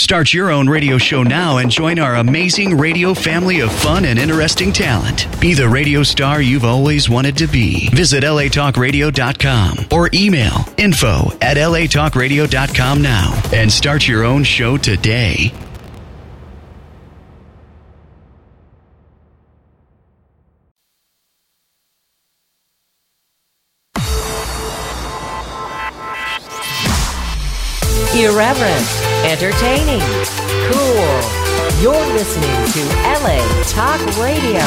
Start your own radio show now and join our amazing radio family of fun and interesting talent. Be the radio star you've always wanted to be. Visit latalkradio.com or email info@latalkradio.com now and start your own show today. Irreverent, entertaining, cool. You're listening to LA Talk Radio.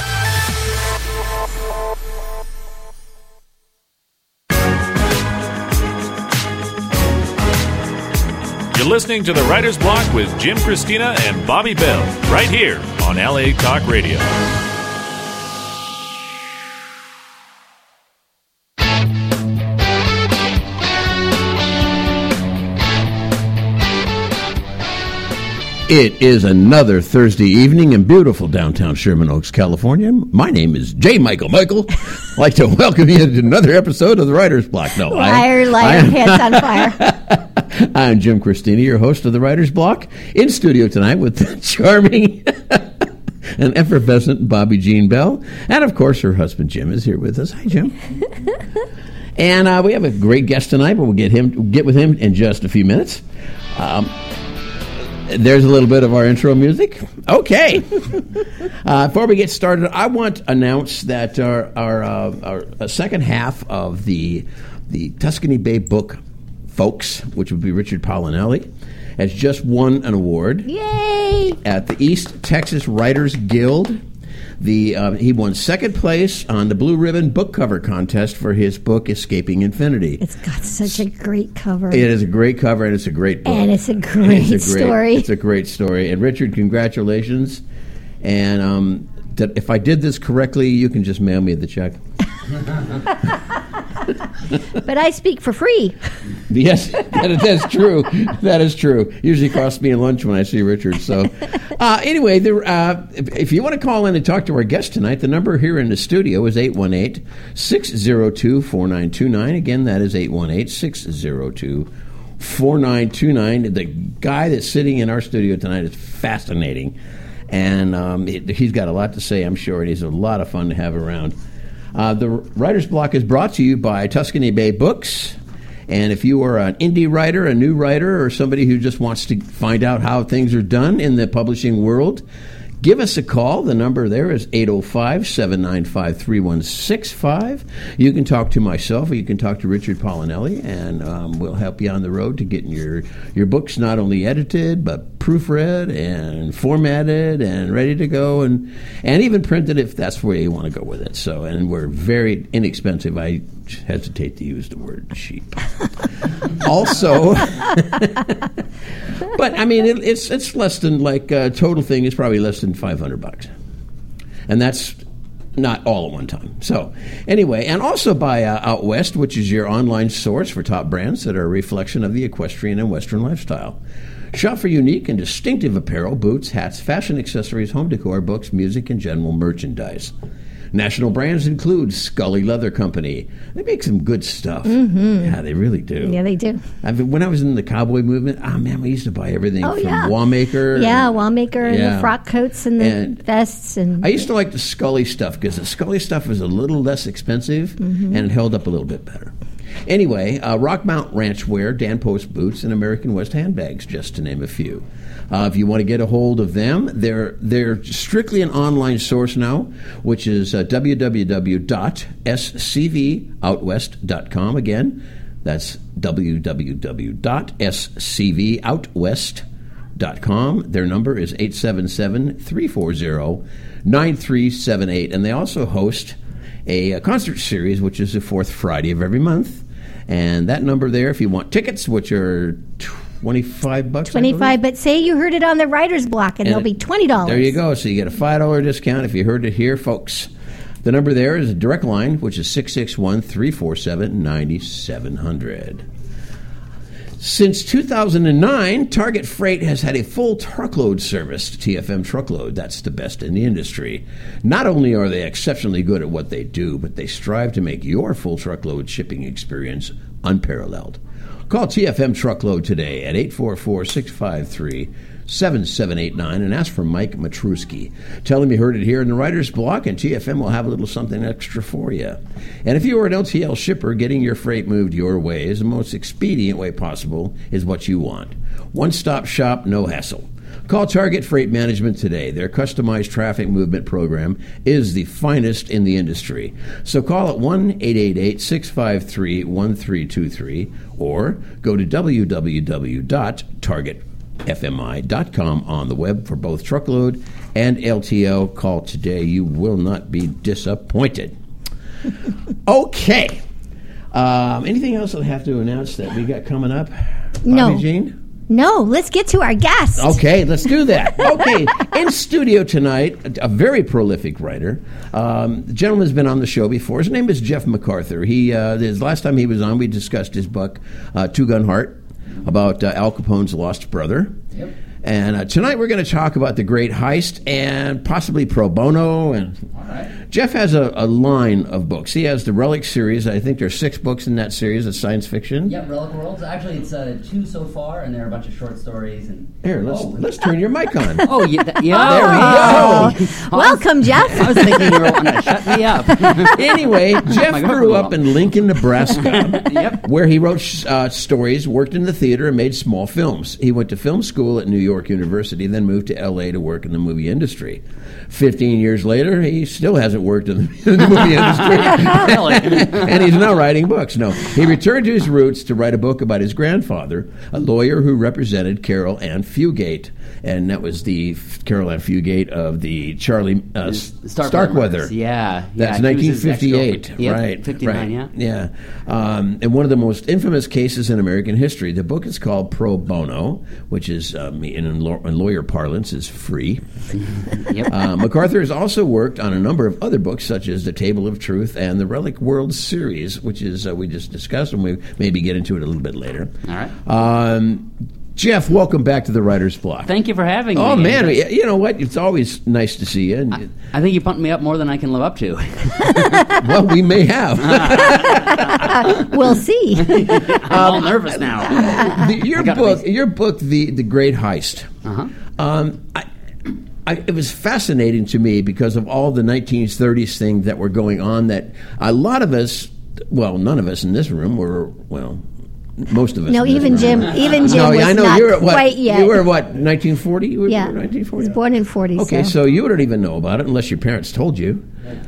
You're listening to The Writer's Block with Jim Christina and Bobby Bell, right here on LA Talk Radio. It is another Thursday evening in beautiful downtown Sherman Oaks, California. My name is J. Michael. I'd like to welcome you to another episode of The Writer's Block. No, liar, pants on fire. I'm Jim Christina, your host of The Writer's Block, in studio tonight with the charming and effervescent Bobby Jean Bell. And, of course, her husband, Jim, is here with us. Hi, Jim. And we have a great guest tonight, but we'll get with him in just a few minutes. There's a little bit of our intro music. Okay. Before we get started, I want to announce that our second half of the Tuscany Bay book, Folks, which would be Richard Polinelli, has just won an award. Yay! At the East Texas Writers Guild. He won second place on the Blue Ribbon Book Cover Contest for his book, Escaping Infinity. It's got such a great cover. It is a great cover, and it's a great book. And it's a great story. It's a great story. And Richard, congratulations. And if I did this correctly, you can just mail me the check. But I speak for free. Yes, that's true. That is true. Usually costs me a lunch when I see Richard. So anyway, if you want to call in and talk to our guest tonight, the number here in the studio is 818-602-4929. Again, that is 818-602-4929. The guy that's sitting in our studio tonight is fascinating. And he's got a lot to say, I'm sure, and he's a lot of fun to have around. The Writer's Block is brought to you by Tuscany Bay Books. And if you are an indie writer, a new writer, or somebody who just wants to find out how things are done in the publishing world, give us a call. The number there is 805-795-3165. You can talk to myself, or you can talk to Richard Polinelli, and we'll help you on the road to getting your books not only edited, but proofread and formatted and ready to go, and even printed if that's where you want to go with it. So, and we're very inexpensive. I hesitate to use the word cheap. Also, but I mean, it's less than total thing is probably less than $500, and that's not all at one time. So anyway, and also by Out West, which is your online source for top brands that are a reflection of the equestrian and Western lifestyle. Shop for unique and distinctive apparel, boots, hats, fashion accessories, home decor, books, music, and general merchandise. National brands include Scully Leather Company. They make some good stuff. Mm-hmm. Yeah, they really do. Yeah, they do. When I was in the cowboy movement, we used to buy everything from Wallmaker. Yeah, Wallmaker and the frock coats and the vests. And I used to like the Scully stuff because the Scully stuff was a little less expensive and it held up a little bit better. Anyway, Rockmount Ranch Wear, Dan Post boots, and American West handbags, just to name a few. If you want to get a hold of them, they're strictly an online source now, which is www.scvoutwest.com. Again, that's www.scvoutwest.com. Their number is 877-340-9378. And they also host a concert series, which is the fourth Friday of every month. And that number there, if you want tickets, which are $25. $25, but say you heard it on the Writer's Block, and they'll be $20. There you go. So you get a $5 discount if you heard it here, folks. The number there is a direct line, which is 661-347-9700. Since 2009, Target Freight has had a full truckload service, TFM Truckload. That's the best in the industry. Not only are they exceptionally good at what they do, but they strive to make your full truckload shipping experience unparalleled. Call TFM Truckload today at 844-653-7789 and ask for Mike Matruski. Tell him you heard it here in the Writer's Block, and TFM will have a little something extra for you. And if you are an LTL shipper, getting your freight moved your way is the most expedient way possible is what you want. One-stop shop, no hassle. Call Target Freight Management today. Their customized traffic movement program is the finest in the industry. So call at 1-888-653-1323 or go to www.targetfmi.com on the web for both truckload and LTL. Call today. You will not be disappointed. Okay. Anything else I have to announce that we got coming up? No. Bobby Jean? No, let's get to our guest. Okay, let's do that. Okay, in studio tonight, a very prolific writer. The gentleman's been on the show before. His name is Jeff MacArthur. His last time he was on, we discussed his book, Two Gun Heart, about Al Capone's lost brother. Yep. And tonight we're going to talk about The Great Heist and possibly Pro Bono. And all right. Jeff has a line of books. He has the Relic series. I think there's 6 books in that series of science fiction. Yeah, Relic Worlds. Actually, it's 2 so far, and there are a bunch of short stories. And here, let's turn your mic on. Oh, yeah. There we go. Welcome, Jeff. I was thinking you were wanting to shut me up. Anyway, Jeff grew up in Lincoln, Nebraska, yep. where he wrote stories, worked in the theater, and made small films. He went to film school at New York University, then moved to L.A. to work in the movie industry. 15 years later, he still hasn't worked in the movie industry. And he's now writing books. No, he returned to his roots to write a book about his grandfather, a lawyer who represented Carol Ann Fugate. And that was the Carol Ann Fugate of the Charlie Starkweather. Yeah. That's 1958. Yep, right. 59, right. yeah. Yeah. And one of the most infamous cases in American history. The book is called Pro Bono, which is, in lawyer parlance, is free. Yep. MacArthur has also worked on a number of other books, such as The Table of Truth and the Relic World series, which is we just discussed, and we maybe get into it a little bit later. All right. Jeff, welcome back to the Writer's Block. Thank you for having me. Oh, man. You know what? It's always nice to see you. I think you pumped me up more than I can live up to. Well, we may have. We'll see. I'm all nervous now. Your book, The Great Heist. Uh-huh. It was fascinating to me because of all the 1930s things that were going on that a lot of us, well, none of us in this room were, well, most of us. No, even Jim. Even Jim no, was I know not you're quite yet. You were what? 1940. You were 1940. I was born in 40. Okay, so you wouldn't even know about it unless your parents told you.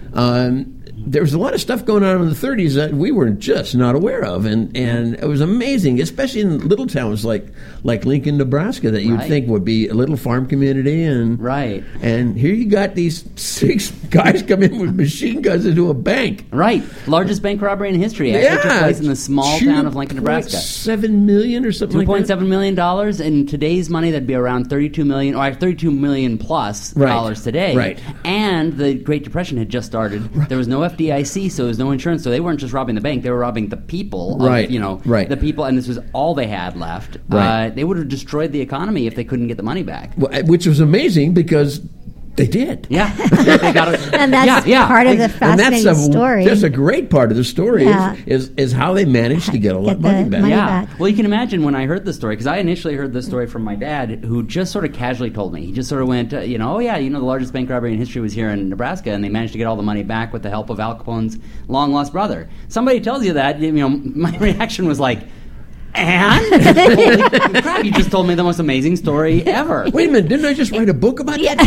There was a lot of stuff going on in the 30s that we were just not aware of, and it was amazing, especially in little towns like Lincoln, Nebraska, that you'd think would be a little farm community, and and here you got these 6 guys come in with machine guns into a bank. Right, largest bank robbery in history. Actually took place in the small town of Lincoln, Nebraska. $2.7 million or something like that. $2.7 million in today's money. That'd be around $32 million plus dollars today. Right, and the Great Depression had just started. Right. There was no FDIC, so there was no insurance. So they weren't just robbing the bank; they were robbing the people. The people, and this was all they had left. Right. They would have destroyed the economy if they couldn't get the money back. Well, which was amazing because they did. Yeah, they got it. And that's part of the fascinating story. That's a great part of the story is how they managed to get all that money back. Well, you can imagine when I heard the story, because I initially heard this story from my dad, who just sort of casually told me. He just sort of went, the largest bank robbery in history was here in Nebraska, and they managed to get all the money back with the help of Al Capone's long-lost brother. Somebody tells you that, my reaction was like, and? Holy crap, you just told me the most amazing story ever. Wait a minute, didn't I just write a book about that?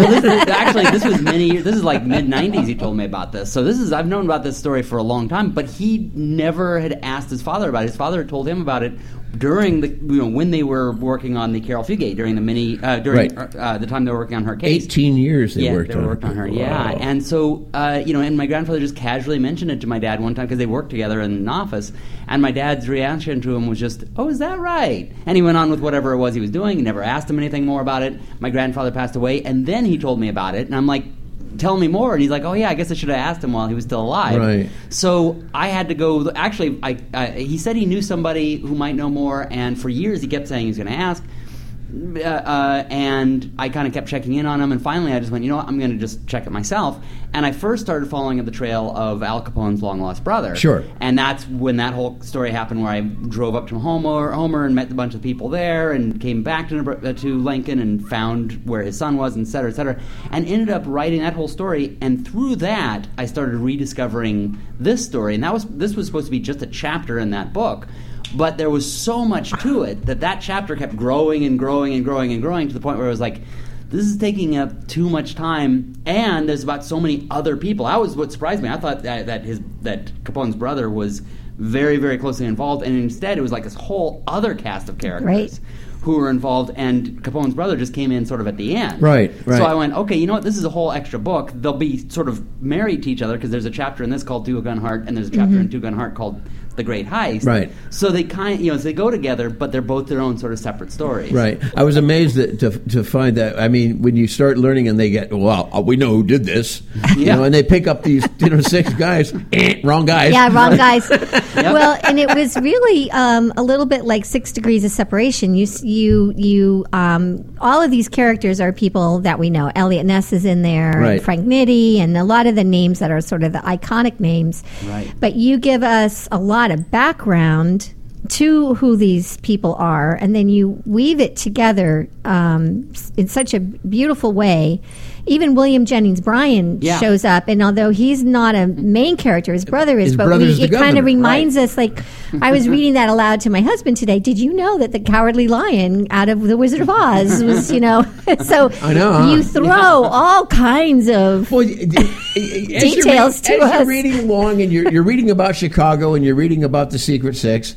This was many years, this is like mid-90s he told me about this. So I've known about this story for a long time, but he never had asked his father about it. His father had told him about it during when they were working on the Carol Fugate, during the the time they were working on her case. 18 years they worked on her. Wow. Yeah, and so and my grandfather just casually mentioned it to my dad one time because they worked together in an office, and my dad's reaction to him was just, "Oh, is that right?" And he went on with whatever it was he was doing. He never asked him anything more about it. My grandfather passed away, and then he told me about it, and I'm like, tell me more. And he's like, oh yeah, I guess I should have asked him while he was still alive. Right. So I had to go. Actually, he said he knew somebody who might know more, and for years he kept saying he was going to ask. And I kind of kept checking in on him, and finally I just went, you know what, I'm going to just check it myself. And I first started following up the trail of Al Capone's long-lost brother. Sure. And that's when that whole story happened, where I drove up to Homer and met a bunch of people there, and came back to Lincoln and found where his son was, and et cetera, and ended up writing that whole story. And through that, I started rediscovering this story. And this was supposed to be just a chapter in that book. But there was so much to it that chapter kept growing and growing and growing and growing to the point where it was like, this is taking up too much time, and there's about so many other people. What surprised me, I thought that Capone's brother was very, very closely involved, and instead it was like this whole other cast of characters who were involved, and Capone's brother just came in sort of at the end. Right. So I went, okay, you know what, this is a whole extra book. They'll be sort of married to each other, because there's a chapter in this called Two Gun Heart, and there's a chapter in Two Gun Heart called The Great Heist. Right. So they they go together, but they're both their own sort of separate stories. Right. I was amazed to find that. I mean, when you start learning and they get, well, we know who did this, and they pick up these 6 guys, wrong guys. Yeah, wrong guys. Well, and it was really a little bit like 6 Degrees of Separation. You all of these characters are people that we know. Elliot Ness is in there, and Frank Nitti, and a lot of the names that are sort of the iconic names. Right. But you give us a lot of background to who these people are, and then you weave it together in such a beautiful way. Even William Jennings Bryan shows up, and although he's not a main character, his brother is, it kind of reminds us, like, I was reading that aloud to my husband today. Did you know that the Cowardly Lion out of The Wizard of Oz was, so I know, you throw all kinds of details to us. As you're reading along, and you're reading about Chicago, and you're reading about the Secret Six.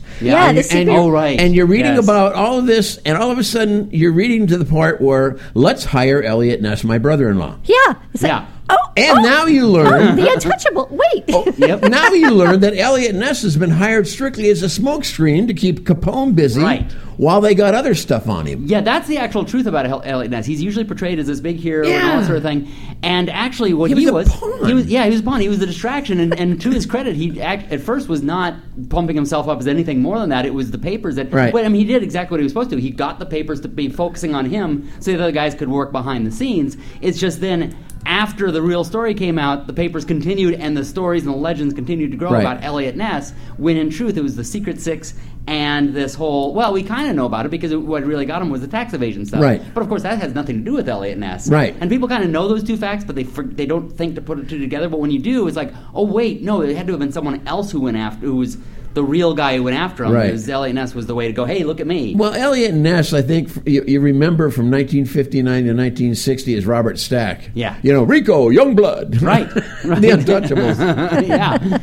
And you're reading about all of this, and all of a sudden you're reading to the part where, let's hire Elliot Ness, my brother-in-law. Yeah. It's like, now you learn... the Untouchable. Wait. Now you learn that Elliot Ness has been hired strictly as a smokescreen to keep Capone busy while they got other stuff on him. Yeah, that's the actual truth about Elliot Ness. He's usually portrayed as this big hero and all that sort of thing. And actually what he was a pawn. He was a pawn. He was a distraction. And to his credit, he at first was not pumping himself up as anything more than that. It was the papers that... Right. But, I mean, he did exactly what he was supposed to. He got the papers to be focusing on him so the other guys could work behind the scenes. It's just then... After the real story came out, the papers continued, and the stories and the legends continued to grow about Elliot Ness, when in truth it was the Secret Six and this whole... Well, we kind of know about it because what really got him was the tax evasion stuff. Right. But of course that has nothing to do with Elliot Ness. Right. And people kind of know those two facts, but they don't think to put the two together. But when you do, it's like, oh wait, no, it had to have been someone else who was the real guy who went after him. Because Elliot Ness was the way to go, hey, look at me. Well, Elliot Ness, I think, you remember from 1959 to 1960 as Robert Stack. Yeah. Rico, Youngblood. Right. The Untouchables. Yeah.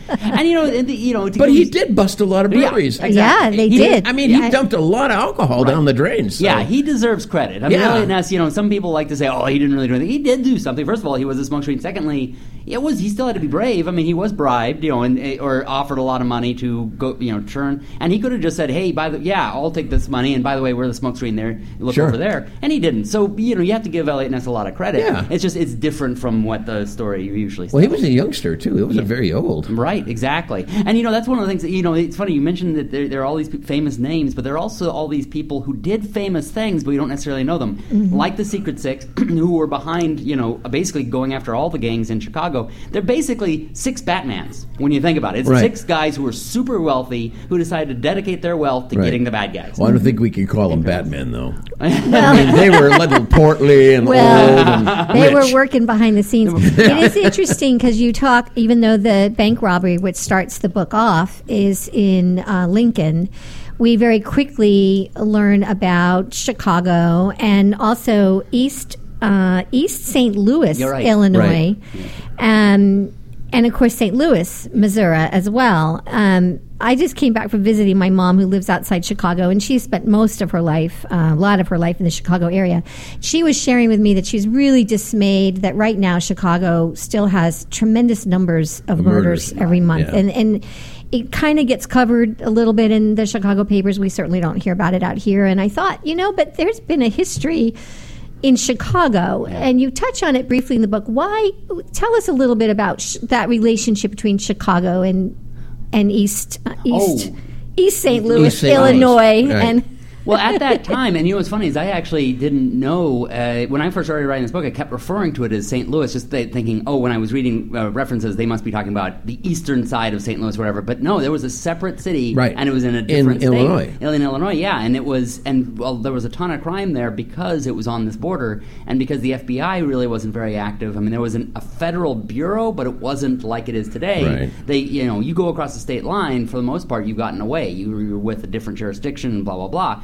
And, but he did bust a lot of breweries. Yeah, exactly. Yeah, they did. I mean, he dumped a lot of alcohol down the drain. So. Yeah, he deserves credit. I mean, Elliot Ness, some people like to say, oh, he didn't really do anything. He did do something. First of all, he was a smokescreen. Secondly, he still had to be brave. I mean, he was bribed, or offered a lot of money to go, churn. And he could have just said, hey, I'll take this money, and by the way, we're the smokescreen there. Look over there. And he didn't. So, you have to give Elliot Ness a lot of credit. Yeah. It's just, it's different from what the story usually says. Well, he was a youngster, too. He wasn't very old. Right, exactly. And, that's one of the things that, it's funny, you mentioned that there are all these famous names, but there are also all these people who did famous things, but we don't necessarily know them. Mm-hmm. Like the Secret Six, who were behind, basically going after all the gangs in Chicago. They're basically 6 Batmans, when you think about it. It's 6 guys who were super wealthy, who decided to dedicate their wealth to getting the bad guys. Well, I don't think we can call them Batman, though. I mean, they were a little portly and old and they rich. were working behind the scenes. It is interesting because you talk, even though the bank robbery, which starts the book off, is in Lincoln, we very quickly learn about Chicago and also East St. Louis, Illinois, and of course St. Louis, Missouri as well. I just came back from visiting my mom, who lives outside Chicago, and she spent most of her life, a lot of her life in the Chicago area. She was sharing with me that she's really dismayed that right now Chicago still has tremendous numbers of murders every month. Yeah. And it kind of gets covered a little bit in the Chicago papers. We certainly don't hear about it out here. And I thought, but there's been a history in Chicago, and you touch on it briefly in the book. Why? Tell us a little bit about that relationship between Chicago and East St. Louis, Illinois, and Well, at that time, and what's funny is I actually didn't know, when I first started writing this book, I kept referring to it as St. Louis, just thinking, when I was reading references, they must be talking about the eastern side of St. Louis or whatever. But no, there was a separate city, and it was in a different state. In Illinois, yeah. And there was a ton of crime there because it was on this border, and because the FBI really wasn't very active. I mean, there was a federal bureau, but it wasn't like it is today. Right. You go across the state line, for the most part, you've gotten away. You were with a different jurisdiction, and blah, blah, blah.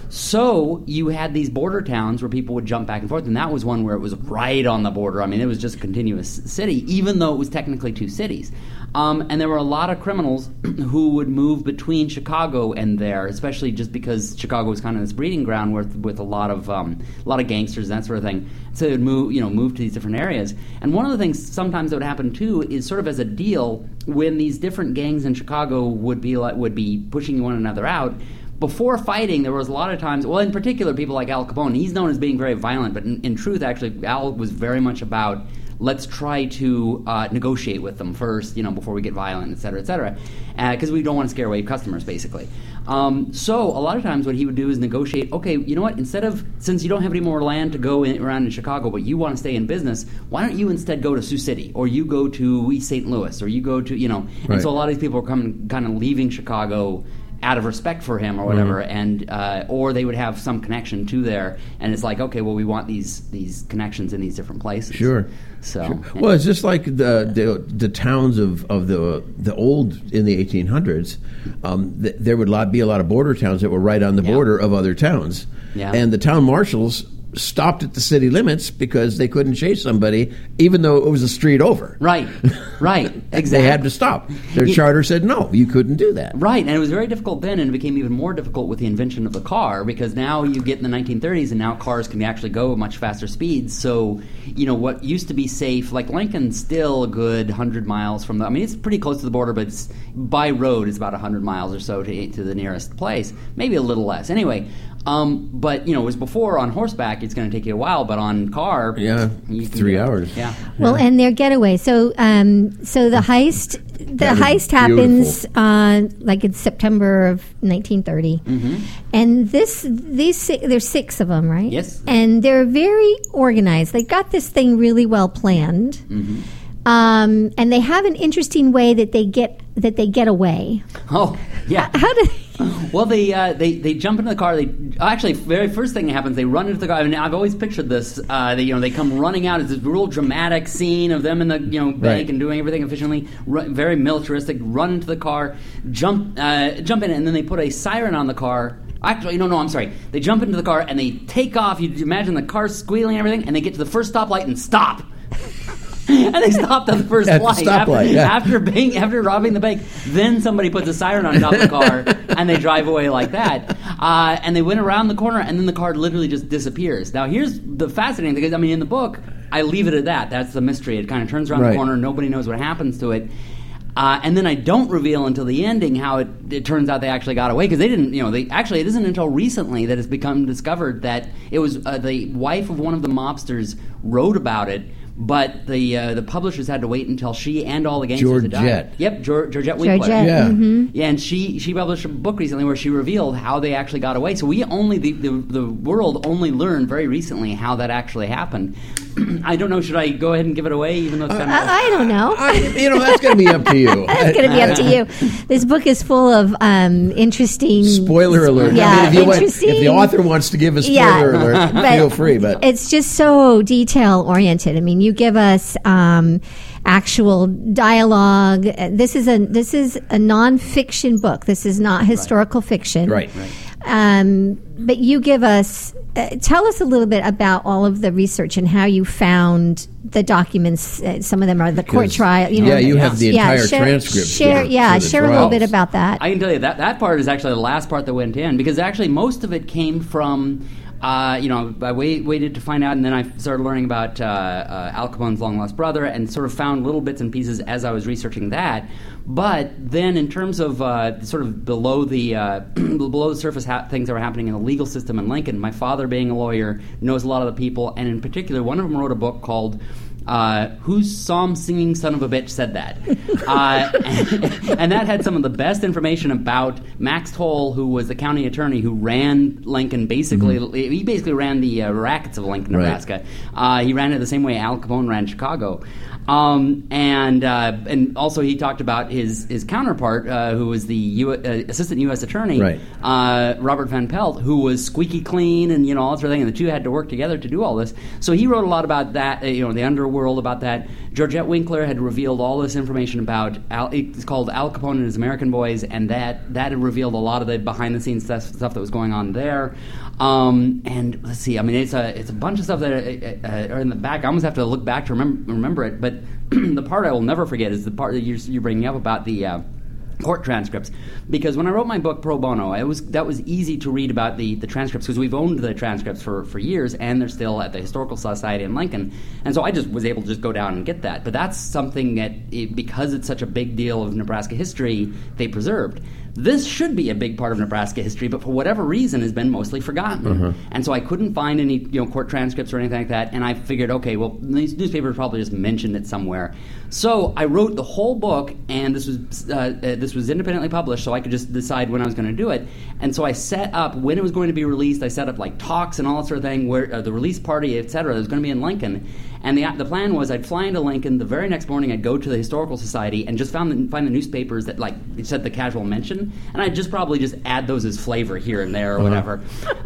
So you had these border towns where people would jump back and forth, and that was one where it was right on the border. I mean, it was just a continuous city, even though it was technically two cities. And there were a lot of criminals who would move between Chicago and there, especially just because Chicago was kind of this breeding ground with a lot of gangsters and that sort of thing. So they would move to these different areas. And one of the things sometimes that would happen too is sort of as a deal when these different gangs in Chicago would be pushing one another out. Before fighting, there was a lot of times, well, in particular, people like Al Capone, he's known as being very violent, but in truth, actually, Al was very much about, let's try to negotiate with them first, before we get violent, et cetera, because we don't want to scare away customers, basically. So a lot of times what he would do is negotiate, okay, you know what, since you don't have any more land to go around in Chicago, but you want to stay in business, why don't you instead go to Sioux City, or you go to East St. Louis, or you go to, and so a lot of these people are kind of leaving Chicago out of respect for him or whatever, and or they would have some connection to there, and it's like, okay, well, we want these connections in these different places. Sure. So, sure. Well, it's just like the towns of the old in the 1800s. There would be a lot of border towns that were right on the border of other towns, and the town marshals stopped at the city limits because they couldn't chase somebody, even though it was a street over. Right, exactly. They had to stop. Their charter said, no, you couldn't do that. Right, and it was very difficult then, and it became even more difficult with the invention of the car, because now you get in the 1930s, and now cars can actually go much faster speeds. So, what used to be safe, like Lincoln's still a good 100 miles from it's pretty close to the border, but by road it's about 100 miles or so to the nearest place, maybe a little less. Anyway, but it was before on horseback. It's going to take you a while, but on car, 3 hours. Yeah. Well, and their getaway. So, the heist happens like in September of 1930, and there's 6 of them, right? Yes. And they're very organized. They got this thing really well planned, and they have an interesting way that they get away. Oh, yeah. How do? Well, they jump into the car. Actually, very first thing that happens, they run into the car. I mean, I've always pictured this. They come running out. It's this real dramatic scene of them in the bank and doing everything efficiently. Very militaristic. Run into the car, jump in, and then they put a siren on the car. Actually, no, I'm sorry. They jump into the car and they take off. You imagine the car squealing and everything, and they get to the first stoplight and stop. And they stopped at the first light after robbing the bank. Then somebody puts a siren on top of the car, and they drive away like that. And they went around the corner, and then the car literally just disappears. Now, here's the fascinating thing. In the book, I leave it at that. That's the mystery. It kind of turns around the corner. Nobody knows what happens to it. And then I don't reveal until the ending how it turns out they actually got away, because they didn't. It isn't until recently that it's become discovered that it was the wife of one of the mobsters wrote about it. But the publishers had to wait until she and all the gangsters had died. Yep, Georgette Winkler. Yeah. And she published a book recently where she revealed how they actually got away. So we the world only learned very recently how that actually happened. I don't know. Should I go ahead and give it away, even though it's kind of... I don't know. That's going to be up to you. That's going to be up to you. This book is full of interesting... Spoiler alert. Yeah, if the author wants to give a spoiler alert, feel free. But it's just so detail-oriented. I mean, you give us actual dialogue. This is a non-fiction book. This is not historical fiction. Right. But you give us... tell us a little bit about all of the research and how you found the documents. Some of them are the court trial. You have the entire transcript. Share a little bit about that. I can tell you that part is actually the last part that went in, because actually most of it came from... I waited to find out, and then I started learning about Al Capone's long-lost brother, and sort of found little bits and pieces as I was researching that. But then, in terms of sort of below the surface things that were happening in the legal system in Lincoln, my father, being a lawyer, knows a lot of the people, and in particular, one of them wrote a book called whose psalm singing son of a bitch said that? And that had some of the best information about Max Toll, who was the county attorney who ran Lincoln. Basically, he basically ran the rackets of Lincoln, Nebraska. He ran it the same way Al Capone ran Chicago. And also he talked about his counterpart, who was the assistant U.S. attorney, Robert Van Pelt, who was squeaky clean and all that sort of thing, and the two had to work together to do all this. So he wrote a lot about that, the underworld, about that. Georgette Winkler had revealed all this information about it's called Al Capone and His American Boys, and that had revealed a lot of the behind the scenes stuff that was going on there. And let's see, I mean, it's a bunch of stuff that are in the back. I almost have to look back to remember it, but the part I will never forget is the part that you're bringing up about the court transcripts, because when I wrote my book Pro Bono, that was easy to read about the transcripts, because we've owned the transcripts for years, and they're still at the Historical Society in Lincoln, and so I just was able to just go down and get that. But that's something that, because it's such a big deal of Nebraska history, they preserved. This should be a big part of Nebraska history, but for whatever reason has been mostly forgotten. And so I couldn't find any court transcripts or anything like that, and I figured, okay, well, these newspapers probably just mentioned it somewhere. So I wrote the whole book, and this was independently published, so I could just decide when I was going to do it. And so I set up, when it was going to be released, I set up like talks and all that sort of thing, where the release party, etc., that was going to be in Lincoln. And the plan was I'd fly into Lincoln. The very next morning I'd go to the Historical Society and just find the newspapers that said the casual mention, and I'd probably add those as flavor here and there or whatever.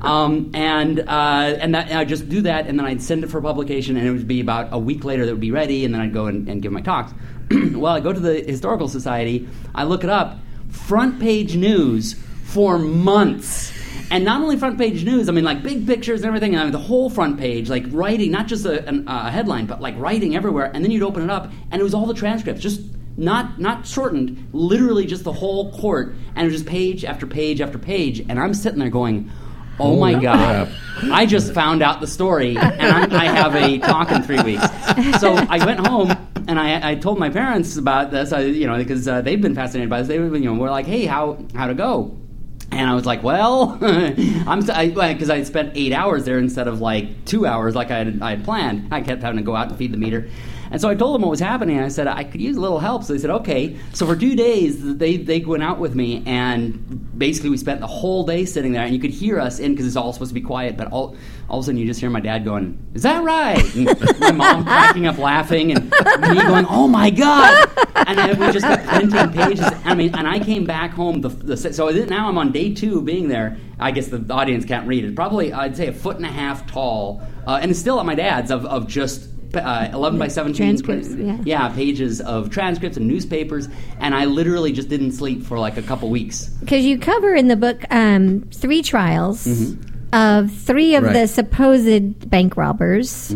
And I'd just do that, and then I'd send it for publication, and it would be about a week later that would be ready, and then I'd go and give my talks. Well, I go to the Historical Society, I look it up, front page news for months. And not only front page news, I mean, like big pictures and everything, the whole front page, like writing, not just a headline, but like writing everywhere. And then you'd open it up, and it was all the transcripts, just not shortened, literally just the whole court. And it was just page after page after page. And I'm sitting there going, oh my God, I just found out the story, and I have a talk in 3 weeks. So I went home, and I told my parents about this, because they've been fascinated by this. They were like, hey, how'd it go? And I was like, well, because I spent 8 hours there instead of like 2 hours like I had planned. I kept having to go out and feed the meter. And so I told them what was happening. I said, I could use a little help. So they said, okay. So for 2 days, they went out with me, and basically we spent the whole day sitting there, and you could hear us in, because it's all supposed to be quiet, but all of a sudden you just hear my dad going, is that right? And my mom cracking up laughing, and me going, oh my God. And we just kept printing pages. And I came back home. So now I'm on day 2 being there. I guess the audience can't read it. Probably, I'd say, 1.5 feet tall. And it's still at my dad's of just 11 by 17 transcripts, pages of transcripts and newspapers, and I literally just didn't sleep for like a couple weeks. Because you cover in the book 3 trials of 3 of the supposed bank robbers.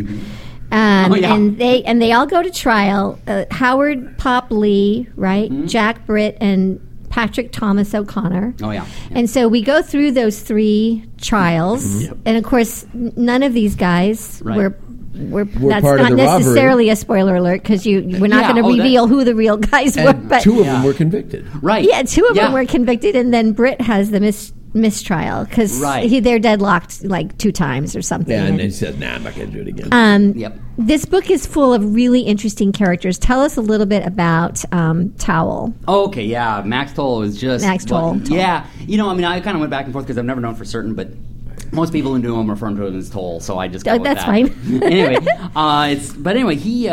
And they all go to trial. Howard Pop Lee, right? Jack Britt and Patrick Thomas O'Connor. Oh, yeah. And so we go through those 3 trials, and of course, none of these guys were that's part not of the necessarily robbery. A spoiler alert, because we're not going to reveal who the real guys were. But 2 of them were convicted. Right. Yeah, 2 of them were convicted, and then Britt has the mistrial, because they're deadlocked like 2 times or something. Yeah, and they said, nah, I'm not going to do it again. This book is full of really interesting characters. Tell us a little bit about Towle. Okay, yeah. Max Toll was just... Max Toll. Yeah. I kind of went back and forth because I've never known for certain, but most people who knew him refer to him as Toll, so I just go with that's that. Fine. Anyway,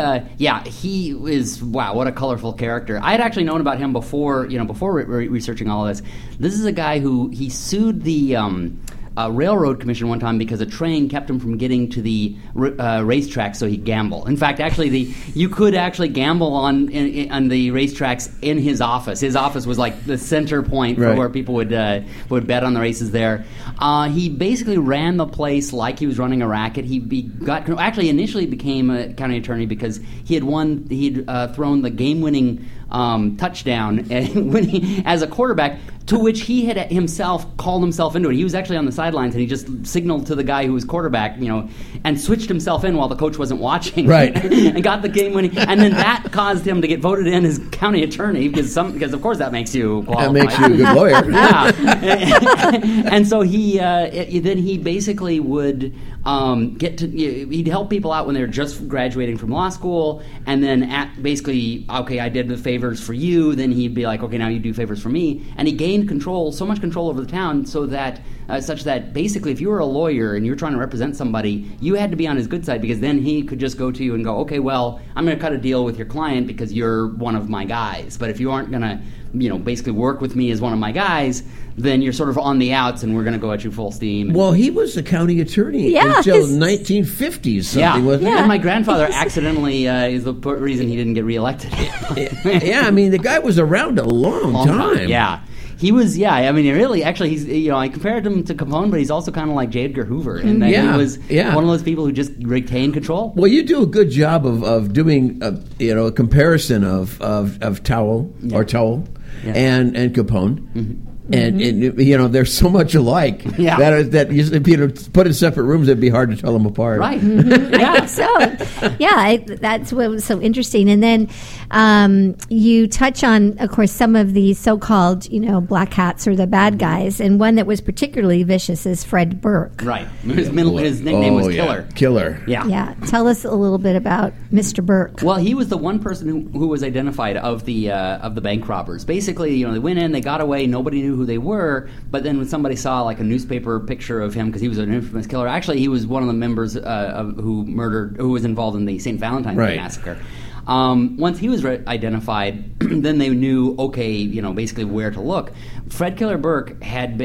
he is, wow, what a colorful character. I had actually known about him before researching all of this. This is a guy who he sued the Railroad Commission one time because a train kept him from getting to the racetrack, so he'd gamble. In fact, actually, you could actually gamble on the racetracks in his office. His office was like the center point for where people would bet on the races there. He basically ran the place like he was running a racket. He initially became a county attorney because he had thrown the game-winning touchdown as a quarterback, to which he had himself called himself into it. He was actually on the sidelines, and he just signaled to the guy who was quarterback, and switched himself in while the coach wasn't watching. Right. And got the game winning. And then that caused him to get voted in as county attorney, because of course that makes you qualified. That makes you a good lawyer. Yeah. And so he basically would he'd help people out when they were just graduating from law school, and then basically, okay, I did the favors for you, then he'd be like, okay, now you do favors for me, and he gained so much control over the town, so that such that basically if you were a lawyer and you're trying to represent somebody, you had to be on his good side, because then he could just go to you and go, okay, well, I'm going to cut a deal with your client because you're one of my guys, but if you aren't going to basically work with me as one of my guys, then you're sort of on the outs, and we're going to go at you full steam. Well, he was the county attorney until 1950s, something, wasn't it? And my grandfather accidentally is the reason he didn't get reelected. Yeah, I mean, the guy was around a long time. Yeah. He was, I mean, really, actually, he's, I compared him to Capone, but he's also kind of like J. Edgar Hoover, in that he was one of those people who just retained control. Well, you do a good job of doing, a comparison of Towell and Capone. Mm-hmm. And they're so much alike that put in separate rooms, it'd be hard to tell them apart. Right. I think so. That's what was so interesting. And then you touch on, of course, some of the so-called, black hats or the bad guys, and one that was particularly vicious is Fred Burke. Right. His nickname was Killer. Killer. Yeah. Yeah. Tell us a little bit about Mr. Burke. Well, he was the one person who was identified of the bank robbers. Basically, they went in, they got away, nobody knew who they were, but then when somebody saw like a newspaper picture of him, because he was an infamous killer, actually he was one of the members who was involved in the St. Valentine's Day massacre. Once he was identified, then they knew, okay, basically where to look. Fred Killer Burke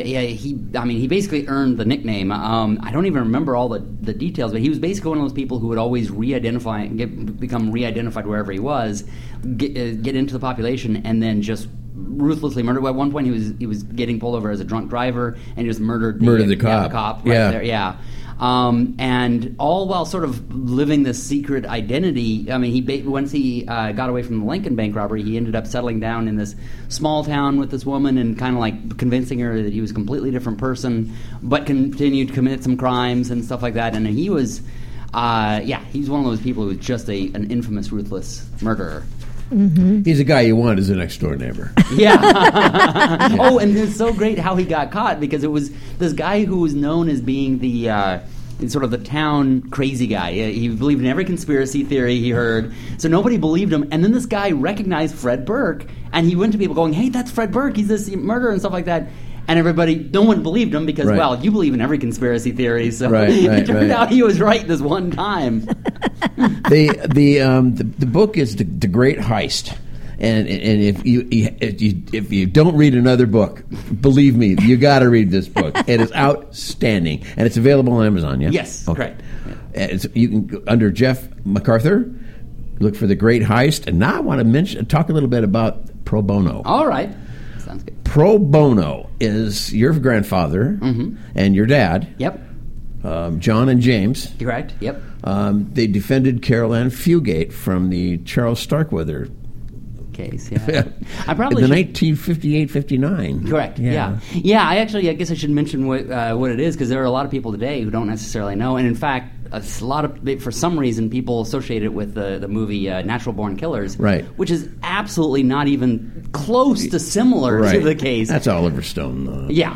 he basically earned the nickname. I don't even remember all the details, but he was basically one of those people who would always become re-identified wherever he was, get into the population, and then just ruthlessly murdered. At one point, he was getting pulled over as a drunk driver and just murdered the cop right there. Yeah. And all while sort of living this secret identity. I mean, once he got away from the Lincoln bank robbery, he ended up settling down in this small town with this woman and kind of like convincing her that he was a completely different person, but continued to commit some crimes and stuff like that. And he was, he's one of those people who was just an infamous, ruthless murderer. Mm-hmm. He's a guy you want as a next door neighbor. Yeah. Oh, and it's so great how he got caught, because it was this guy who was known as being the sort of the town crazy guy. He believed in every conspiracy theory he heard, so nobody believed him. And then this guy recognized Fred Burke, and he went to people going, "Hey, that's Fred Burke. He's this murderer," and stuff like that. And no one believed him because, well, you believe in every conspiracy theory, so it turned out he was right this one time. The book is the Great Heist, and if you don't read another book, believe me, you got to read this book. It is outstanding, and it's available on Amazon. Yeah. Yes, correct. Yeah. You can go under Jeff MacArthur, look for the Great Heist, and now I want to talk a little bit about pro bono. All right. Sounds good. Pro bono is your grandfather and your dad. Yep. John and James. Correct. Yep. They defended Carol Ann Fugate from the Charles Starkweather case. Yeah. I probably in the 1958-59. Correct. Yeah. I guess I should mention what it is, because there are a lot of people today who don't necessarily know, and in fact, a lot of, for some reason, people associate it with the movie Natural Born Killers, right? Which is absolutely not even close to similar to the case. That's Oliver Stone, though. Yeah.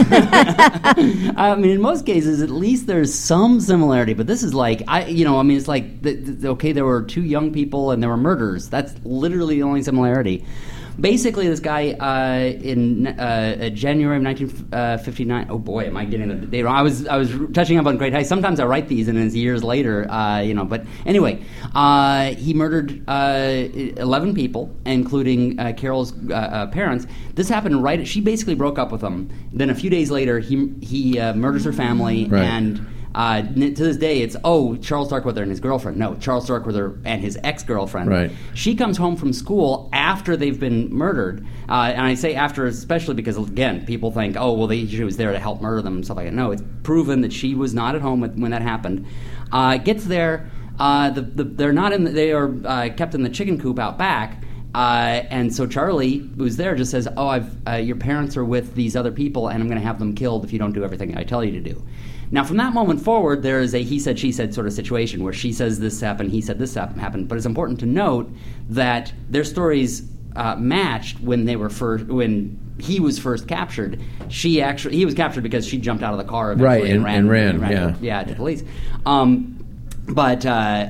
I mean, in most cases, at least there's some similarity, but this is like, it's like, okay, there were two young people and there were murders. That's literally the only similarity. Basically, this guy in January of 1959. Oh boy, am I getting the date wrong? I was touching up on Great Heist. Sometimes I write these and it's years later, But anyway, he murdered 11 people, including Carol's parents. This happened she basically broke up with him. Then a few days later, he murders her family and. To this day, it's, Charles Starkweather and his girlfriend. No, Charles Starkweather and his ex-girlfriend. Right. She comes home from school after they've been murdered. And I say after especially because, again, people think, she was there to help murder them and stuff like that. No, it's proven that she was not at home when that happened. Gets there. They're not in. They are kept in the chicken coop out back. And so Charlie, who's there, just says, your parents are with these other people, and I'm going to have them killed if you don't do everything I tell you to do. Now, from that moment forward, there is a he said, she said sort of situation where she says this happened, he said this happened. But it's important to note that their stories matched when they were when he was first captured. He was captured because she jumped out of the car right, and ran to police. But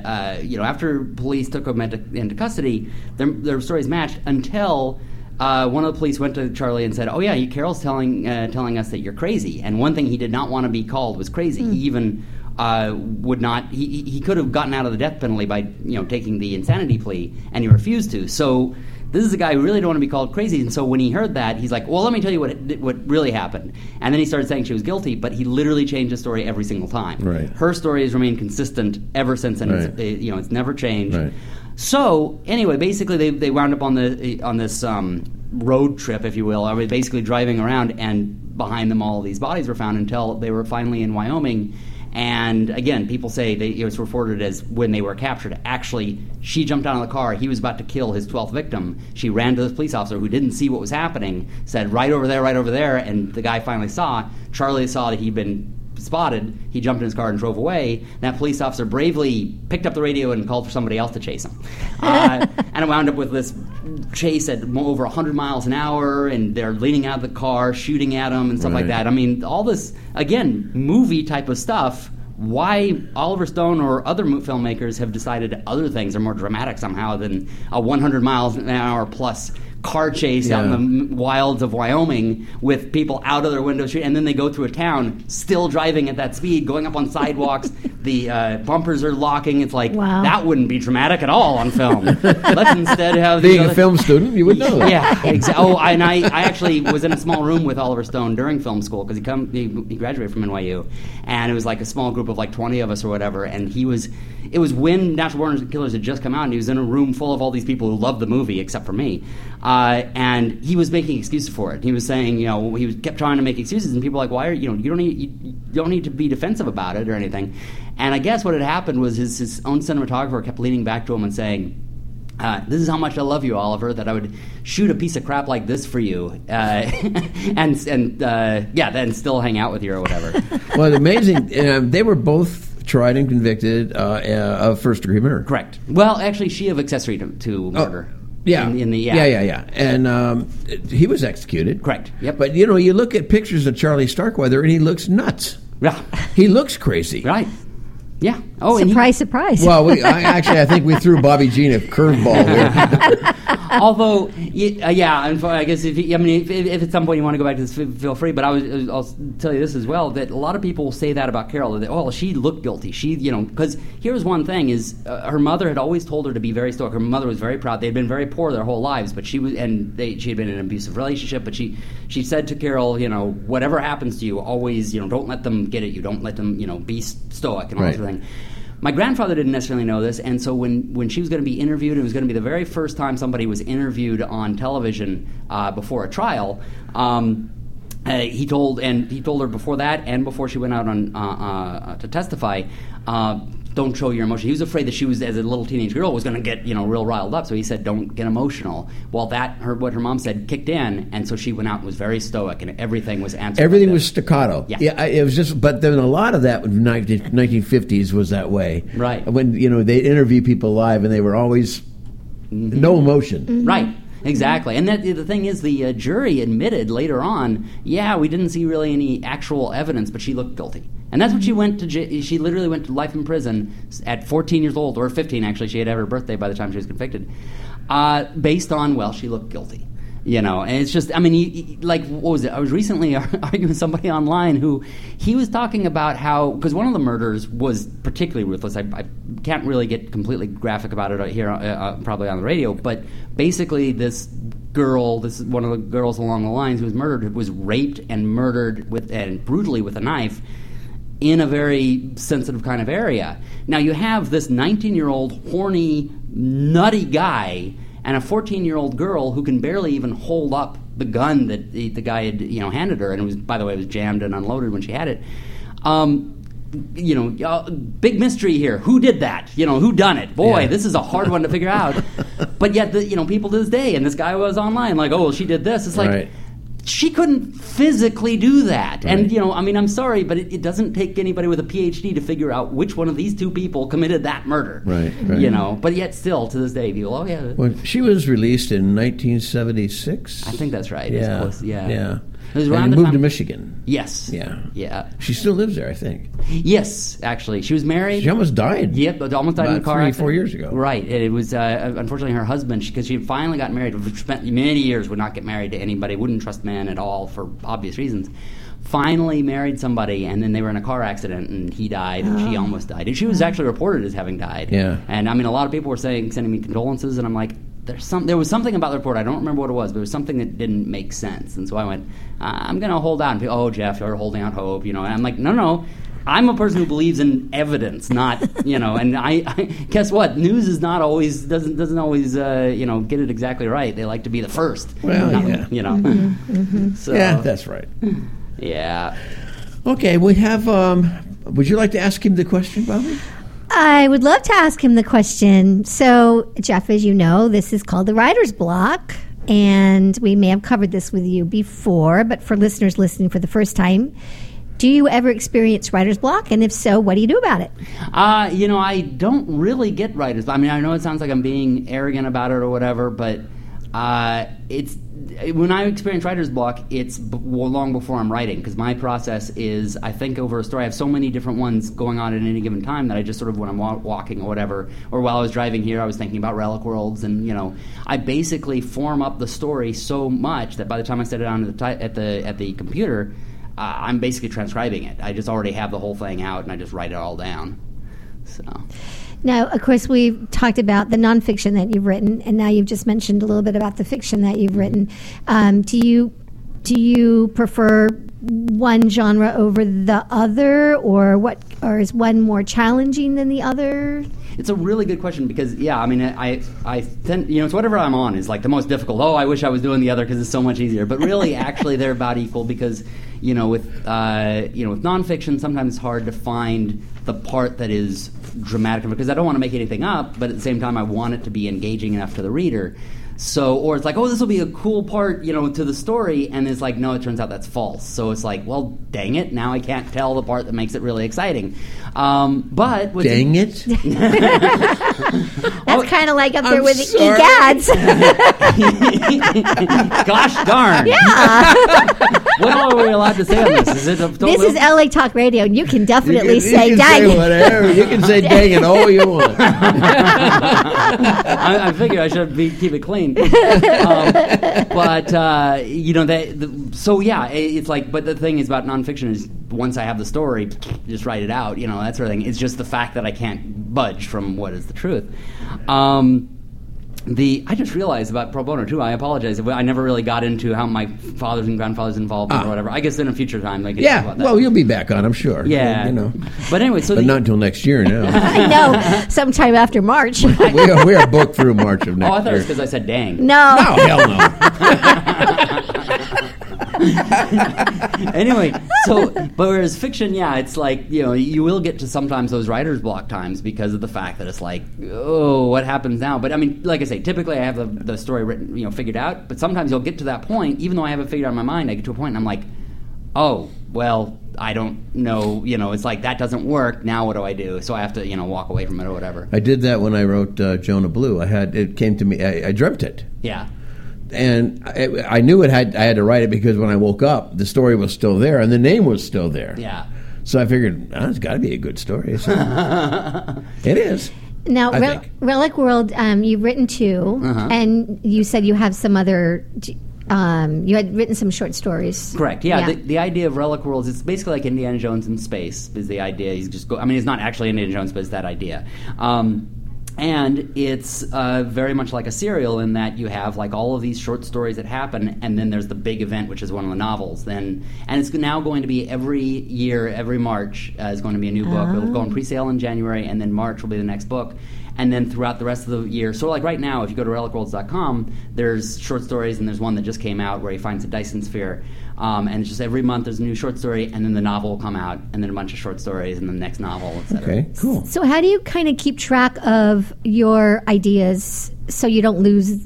after police took him into custody, their stories matched until one of the police went to Charlie and said, "Oh yeah, Carol's telling us that you're crazy." And one thing he did not want to be called was crazy. He even would not. He could have gotten out of the death penalty by taking the insanity plea, and he refused to. So this is a guy who really don't want to be called crazy. And so when he heard that, he's like, "Well, let me tell you what really happened." And then he started saying she was guilty, but he literally changed the story every single time. Right. Her story has remained consistent ever since, and right. It's never changed. Right. So anyway, basically they wound up on this road trip, if you will. I was basically driving around, and behind them all these bodies were found until they were finally in Wyoming. And again, people say it was reported as when they were captured. Actually, she jumped out of the car. He was about to kill his 12th victim. She ran to the police officer who didn't see what was happening, said, right over there, and the guy finally saw. Charlie saw that he'd been spotted. He jumped in his car and drove away. That police officer bravely picked up the radio and called for somebody else to chase him. And it wound up with this chase at over 100 miles an hour, and they're leaning out of the car, shooting at him and stuff like that. I mean, all this, again, movie type of stuff. Why Oliver Stone or other filmmakers have decided other things are more dramatic somehow than a 100 miles an hour plus car chase out in the wilds of Wyoming with people out of their windows, and then they go through a town still driving at that speed, going up on sidewalks. The bumpers are locking. It's like, that wouldn't be dramatic at all on film. Let's instead have being a film student, you would know that. Yeah, exactly. Oh, and I actually was in a small room with Oliver Stone during film school because he graduated from NYU, and it was like a small group of like 20 of us or whatever, and it was when Natural Born Killers had just come out, and he was in a room full of all these people who loved the movie except for me. And he was making excuses for it. He was saying, he kept trying to make excuses, and people were like, "Why are you don't need to be defensive about it or anything." And I guess what had happened was his own cinematographer kept leaning back to him and saying, "This is how much I love you, Oliver, that I would shoot a piece of crap like this for you, and then still hang out with you or whatever." Well, amazing. They were both tried and convicted of first-degree murder. Correct. Well, actually, she of accessory to murder. Yeah. Yeah. And he was executed. Correct. Yep. But, you look at pictures of Charlie Starkweather, and he looks nuts. Yeah. He looks crazy. Right. Yeah. Oh, surprise. Well, I think we threw Bobby Jean a curveball there. Although, I guess if at some point you want to go back to this, feel free. But I'll tell you this as well, that a lot of people will say that about Carol. That, she looked guilty. Because here's one thing: is her mother had always told her to be very stoic. Her mother was very proud. They'd been very poor their whole lives, but she had been in an abusive relationship. But she said to Carol, whatever happens to you, always, don't let them get at you. Don't let them, be stoic and all that sort of thing. My grandfather didn't necessarily know this, and so when she was going to be interviewed, it was going to be the very first time somebody was interviewed on television before a trial. He told her before that, and before she went out on to testify, don't show your emotion. He was afraid that she was, as a little teenage girl, was going to get real riled up. So he said, "Don't get emotional." Well, what her mom said kicked in, and so she went out and was very stoic, and everything was answered. Everything was staccato. Yeah, it was just. But then a lot of that in the 1950s was that way. Right. When they interview people live, and they were always no emotion. Mm-hmm. Right. Exactly. And the thing is, the jury admitted later on, we didn't see really any actual evidence, but she looked guilty. And that's what she went to. She literally went to life in prison at 14 years old, or 15 actually. She had her birthday by the time she was convicted, based on, she looked guilty. And it's just, what was it? I was recently arguing with somebody online who he was talking about how, because one of the murders was particularly ruthless. I can't really get completely graphic about it here, probably on the radio, but basically this girl, this is one of the girls along the lines who was murdered, was raped and murdered and brutally with a knife in a very sensitive kind of area. Now you have this 19-year-old horny, nutty guy and a 14-year-old girl who can barely even hold up the gun that the guy had handed her, and it was, by the way, it was jammed and unloaded when she had it. Big mystery here. Who did that? Who done it? Boy, this is a hard one to figure out. But yet, people to this day, and this guy was online like, "Oh, well, she did this." It's like, she couldn't physically do that. Right. And, I'm sorry, but it doesn't take anybody with a PhD to figure out which one of these two people committed that murder. Right. But yet still, to this day, people, oh, yeah. Well, she was released in 1976. I think that's right. Yeah. It was And around the moved time. to Michigan. Yes. Yeah. Yeah. She still lives there, I think. Yes, actually. She was married. She almost died. Yep, but almost died in a About car 3 or accident. 4 years ago. Right. And it was, unfortunately, her husband, because she had finally got married, spent many years, would not get married to anybody, wouldn't trust men at all for obvious reasons. Finally married somebody, and then they were in a car accident, and he died, and she almost died. And she was actually reported as having died. Yeah. And, a lot of people were sending me condolences, and I'm like, there was something about the report, I don't remember what it was, but it was something that didn't make sense. And so I went, I'm going to hold out. And people, oh, Jeff, you're holding out hope, And I'm like, no. I'm a person who believes in evidence, not, and I guess what? News is not always, doesn't always, get it exactly right. They like to be the first. Well, not, yeah. So, Yeah, that's right. Yeah. Okay, we have, would you like to ask him the question, Bobby? I would love to ask him the question. So, Jeff, as you know, this is called the Writer's Block, and we may have covered this with you before, but for listeners listening for the first time, do you ever experience writer's block? And if so, what do you do about it? I don't really get writer's block. I know it sounds like I'm being arrogant about it or whatever, but when I experience writer's block, it's long before I'm writing, because my process is, I think over a story. I have so many different ones going on at any given time that I just sort of, when I'm walking or whatever, or while I was driving here, I was thinking about Relic Worlds, and I basically form up the story so much that by the time I set it down at the computer, I'm basically transcribing it. I just already have the whole thing out, and I just write it all down. So. Now, of course, we've talked about the nonfiction that you've written, and now you've just mentioned a little bit about the fiction that you've written. Do you prefer one genre over the other, or is one more challenging than the other? It's a really good question because, I tend, it's whatever I'm on is like the most difficult. Oh, I wish I was doing the other because it's so much easier. But really, actually, they're about equal because, with nonfiction, sometimes it's hard to find the part that is dramatic because I don't want to make anything up, but at the same time, I want it to be engaging enough to the reader. So, or it's like, oh, this will be a cool part, to the story, and it's like, no, it turns out that's false. So it's like, well, dang it, now I can't tell the part that makes it really exciting. But dang it! That's kind of like up there with sorry. the EGADs. Gosh darn! Yeah. What all are we allowed to say on this? Is it a total This is LA Talk Radio, and you can definitely say you can dang say it. whatever. You can say dang it all you want. I figure I should keep it clean. It's like, but the thing is about nonfiction is once I have the story, just write it out, that sort of thing. It's just the fact that I can't budge from what is the truth. I just realized about pro bono too. I apologize. I never really got into how my fathers and grandfathers involved or whatever. I guess in a future time I can talk about that. Well, you'll be back on, I'm sure. Yeah, But anyway, but not until next year now. I know, sometime after March. we are booked through March of next year. I thought it was because I said dang. No. No, hell no. Anyway, but whereas fiction, it's like, you will get to sometimes those writer's block times because of the fact that it's like, oh, what happens now? But like I say, typically I have the story written, figured out, but sometimes you'll get to that point, even though I have it figured out in my mind, I get to a point and I'm like, oh, well, I don't know, it's like that doesn't work, now what do I do? So I have to, walk away from it or whatever. I did that when I wrote Jonah Blue. It came to me, I dreamt it. Yeah. And I knew I had to write it because when I woke up, the story was still there and the name was still there. Yeah. So I figured, it's got to be a good story. So it is. Now, Relic World, you've written two, and you said you have some other. You had written some short stories. Correct. Yeah. The idea of Relic Worlds, it's basically like Indiana Jones in space. Is the idea? It's not actually Indiana Jones, but it's that idea. And it's very much like a serial in that you have like all of these short stories that happen, and then there's the big event, which is one of the novels. And it's now going to be every year, every March is going to be a new book. It'll go on pre-sale in January, and then March will be the next book. And then throughout the rest of the year, so like right now, if you go to relicworlds.com, there's short stories, and there's one that just came out where he finds a Dyson sphere. And it's just every month there's a new short story, and then the novel will come out, and then a bunch of short stories, and the next novel, etc. Okay, cool. So how do you kind of keep track of your ideas so you don't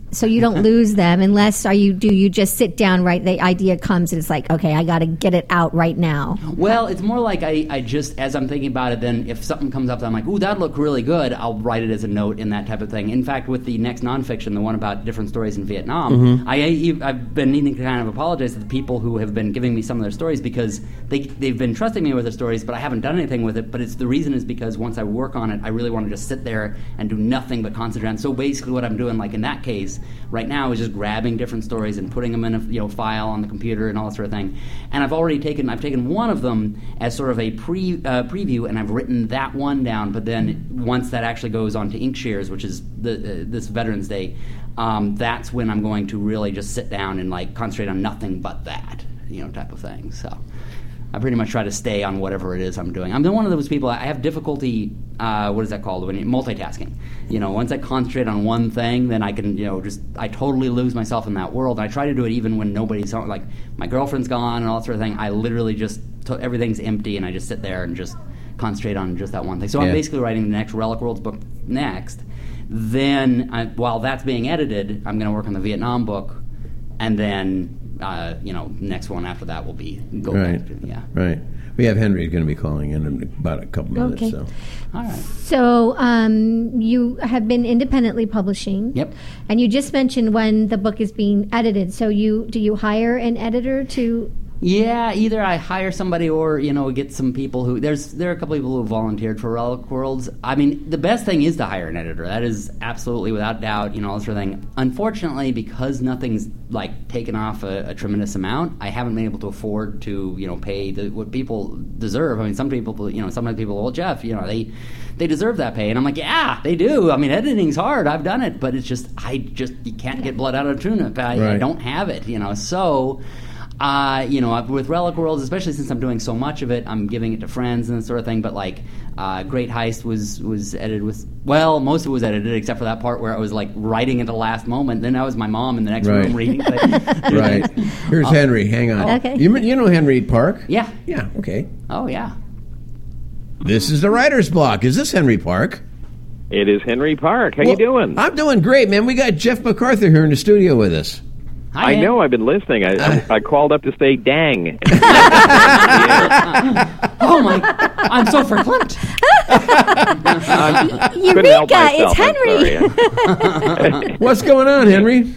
lose them unless do you just sit down, right? The idea comes and it's like, okay, I got to get it out right now. Well, it's more like I just, as I'm thinking about it, then if something comes up that I'm like, ooh, that looked really good, I'll write it as a note in that type of thing. In fact, with the next nonfiction, the one about different stories in Vietnam, I've been needing to kind of apologize to the people who have been giving me some of their stories because they've been trusting me with their stories, but I haven't done anything with it. But the reason is because once I work on it, I really want to just sit there and do nothing but concentrate on. So basically what I'm doing, like in that case, right now is just grabbing different stories and putting them in a file on the computer and all that sort of thing. And I've taken one of them as sort of a preview, and I've written that one down. But then once that actually goes on to Inkshares, which is this Veterans Day, that's when I'm going to really just sit down and like concentrate on nothing but that, type of thing. So I pretty much try to stay on whatever it is I'm doing. I'm one of those people, I have difficulty, what is that called, when multitasking. Once I concentrate on one thing, then I can, I totally lose myself in that world. And I try to do it even when nobody's home, like my girlfriend's gone and all that sort of thing. I literally just, everything's empty and I just sit there and just concentrate on just that one thing. So I'm basically writing the next Relic Worlds book next. Then, while that's being edited, I'm going to work on the Vietnam book, and then next one after that will be back to, Right. We have Henry going to be calling in about a couple minutes. Okay. So. All right. So you have been independently publishing. Yep. And you just mentioned when the book is being edited. So do you hire an editor to? Yeah, either I hire somebody or, get some people who... There are a couple people who volunteered for Relic Worlds. I mean, the best thing is to hire an editor. That is absolutely, without doubt, all this sort of thing. Unfortunately, because nothing's, taken off a tremendous amount, I haven't been able to afford to, pay what people deserve. I mean, some people, well, Jeff, they deserve that pay. And I'm like, yeah, they do. I mean, editing's hard. I've done it. But it's just, you can't get blood out of a turnip. I don't have it, so... with Relic Worlds, especially since I'm doing so much of it, I'm giving it to friends and that sort of thing. But Great Heist was edited with, most of it was edited except for that part where I was writing at the last moment. Then that was my mom in the next room reading. Right. Here's Henry. Hang on. Okay. You know Henry Park? Yeah. Yeah. Okay. Oh yeah. This is the Writer's Block. Is this Henry Park? It is Henry Park. How you doing? I'm doing great, man. We got Jeff MacArthur here in the studio with us. Hi, I know. I've been listening. I called up to say "dang." Oh my! I'm so verklempt. Eureka! It's Henry. What's going on, Henry?